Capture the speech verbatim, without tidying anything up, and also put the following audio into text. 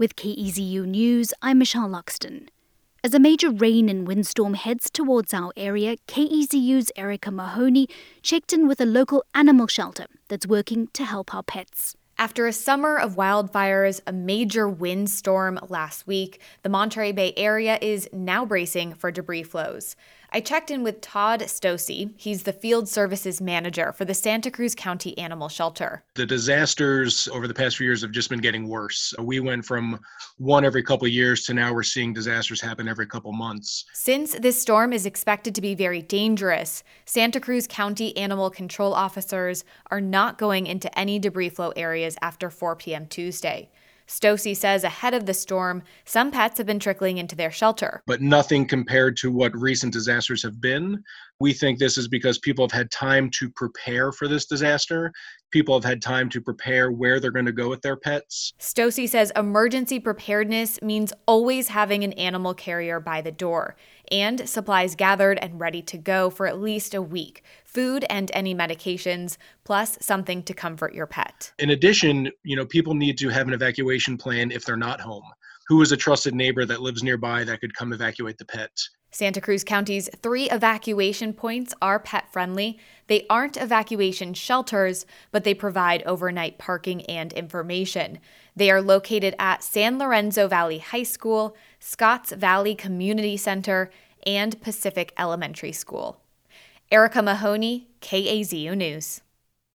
With K E Z U News, I'm Michelle Luxton. As a major rain and windstorm heads towards our area, K E Z U's Erica Mahoney checked in with a local animal shelter that's working to help our pets. After a summer of wildfires, a major windstorm last week, the Monterey Bay area is now bracing for debris flows. I checked in with Todd Stossy. He's the field services manager for the Santa Cruz County Animal Shelter. The disasters over the past few years have just been getting worse. We went from one every couple of years to now we're seeing disasters happen every couple months. Since this storm is expected to be very dangerous, Santa Cruz County animal control officers are not going into any debris flow areas after four p.m. Tuesday. Stossy says ahead of the storm, some pets have been trickling into their shelter. But nothing compared to what recent disasters have been. We think this is because people have had time to prepare for this disaster. People have had time to prepare where they're going to go with their pets. Stossy says emergency preparedness means always having an animal carrier by the door and supplies gathered and ready to go for at least a week, food and any medications, plus something to comfort your pet. In addition, you know, people need to have an evacuation plan if they're not home. Who is a trusted neighbor that lives nearby that could come evacuate the pet? Santa Cruz County's three evacuation points are pet-friendly. They aren't evacuation shelters, but they provide overnight parking and information. They are located at San Lorenzo Valley High School, Scotts Valley Community Center, and Pacific Elementary School. Erica Mahoney, K A Z U News.